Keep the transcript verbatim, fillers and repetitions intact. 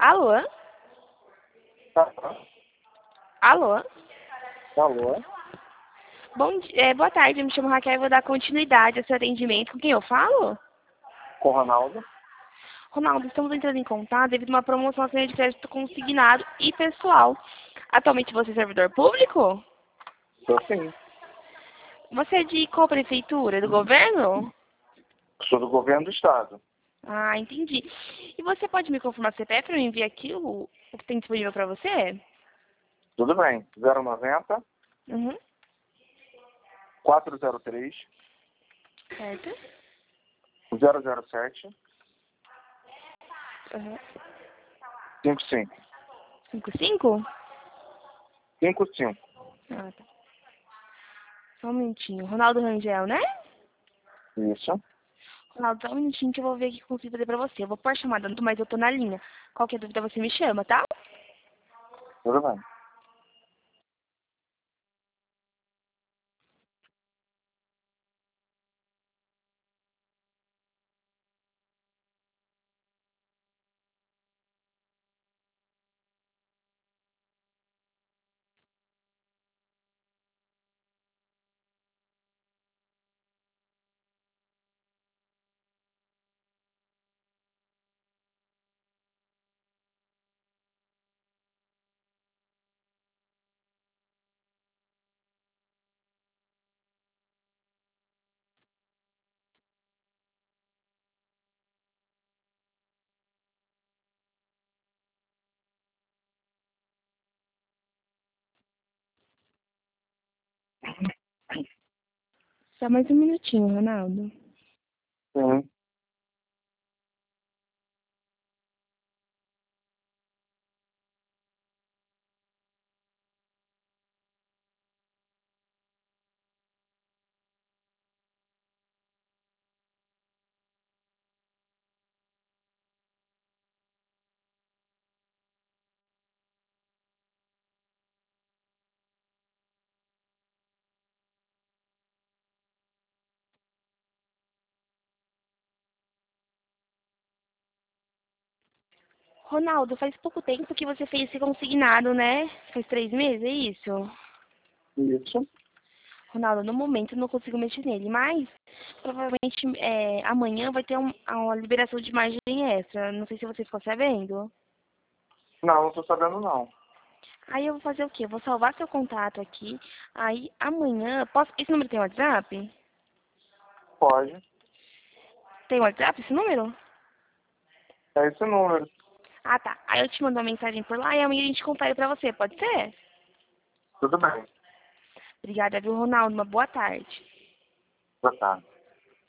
Alô? Tá. Alô? Alô? Bom dia, é, boa tarde, eu me chamo Raquel e vou dar continuidade ao seu atendimento. Com quem eu falo? Com o Ronaldo? Ronaldo, estamos entrando em contato devido a uma promoção na de crédito consignado e pessoal. Atualmente você é servidor público? Sou sim. Você é de qual prefeitura? Do governo? Sou do governo do estado. Ah, entendi. E você pode me confirmar o C P F para eu enviar aqui o, o que tem disponível para você? Tudo bem. zero noventa, Uhum. quatrocentos e três, Certo. zero zero sete, Uhum. cinquenta e cinco. cinco cinco? cinquenta e cinco. Ah, tá. Só um minutinho. Ronaldo Rangel, né? Isso. Ronaldo, só um minutinho que eu vou ver o que eu consigo fazer pra você. Eu vou pôr a chamada, mas eu tô na linha. Qualquer dúvida você me chama, tá? Tudo bem. Só mais um minutinho, Ronaldo. Sim. Ronaldo, faz pouco tempo que você fez esse consignado, né? Faz três meses, é isso? Isso. Ronaldo, no momento eu não consigo mexer nele, mas provavelmente é, amanhã vai ter um- uma liberação de margem extra. Não sei se você ficou sabendo. Não, não tô sabendo não. Aí eu vou fazer o quê? Eu vou salvar seu contato aqui. Aí amanhã. Posso... Esse número tem WhatsApp? Pode. Tem WhatsApp esse número? É esse número. Ah, tá. Aí eu te mando uma mensagem por lá e amanhã a gente confere pra você, pode ser? Tudo bem. Obrigada, viu, Ronaldo? Uma boa tarde. Boa tarde.